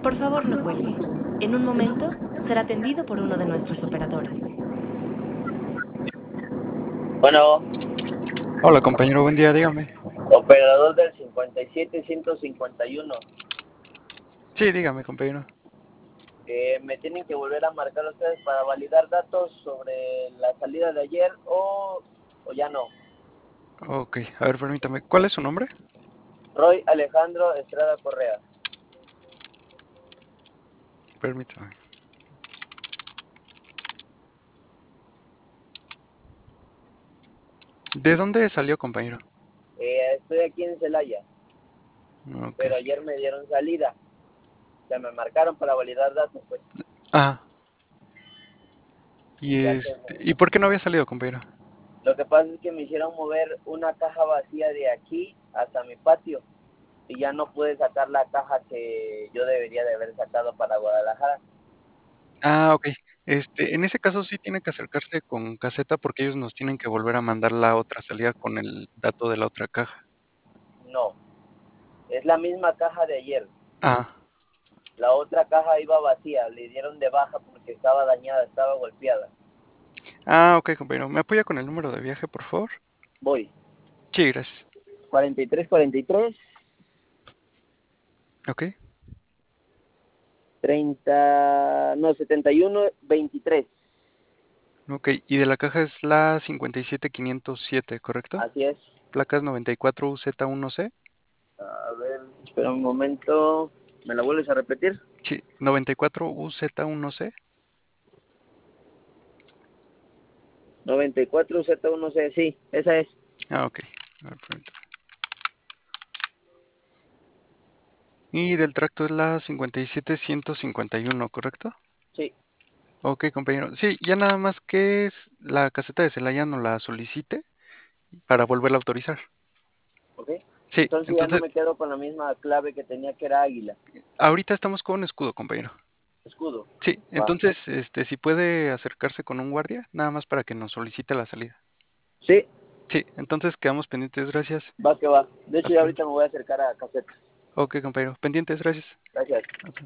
Por favor, no cuelgue. En un momento será atendido por uno de nuestros operadores. Bueno, Hola compañero, buen día, dígame. operador del 57151. Sí, dígame compañero. Me tienen que volver a marcar ustedes para validar datos sobre la salida de ayer o ya no. Ok, a ver, permítame. ¿Cuál es su nombre? Roy Alejandro Estrada Correa. Permítame. ¿De dónde salió compañero? Estoy aquí en Celaya, Ok. pero ayer me dieron salida. O sea, me marcaron para validar datos, pues. Ah, Ya que ¿y por qué no había salido compañero? lo que pasa es que me hicieron mover una caja vacía de aquí hasta mi patio y ya no pude sacar la caja que yo debería de haber sacado para Guadalajara. Ah, ok. En ese caso sí tiene que acercarse con caseta porque ellos nos tienen que volver a mandar la otra salida con el dato de la otra caja. No, es la misma caja de ayer. Ah, La otra caja iba vacía, le dieron de baja porque estaba dañada, estaba golpeada. ok compañero. ¿Me apoya con el número de viaje, por favor? Voy. Sí, gracias. 4343 Ok, 30, no, 7123. ok. Y de la caja es la 57507, ¿correcto? Así es. Placas 94UZ1C. A ver, espera un momento. ¿Me la vuelves a repetir? Sí, 94UZ1C. 94Z1C, sí, esa es. Ok. A ver, permítame. Y del tracto es la 57151, ¿correcto? Sí, Ok, compañero. Sí, ya nada más que la caseta de Celaya no la solicite para volverla a autorizar. ok. Sí, Entonces ya no entonces me quedo con la misma clave que tenía que era águila. ahorita estamos con escudo, compañero. Escudo. Sí, Va. entonces, si puede acercarse con un guardia, nada más para que nos solicite la salida. Sí, Sí, entonces quedamos pendientes, gracias. va que va. De hecho, ya Hasta luego. ahorita me voy a acercar a caseta. Ok, compañero, pendientes, gracias. Gracias. Hasta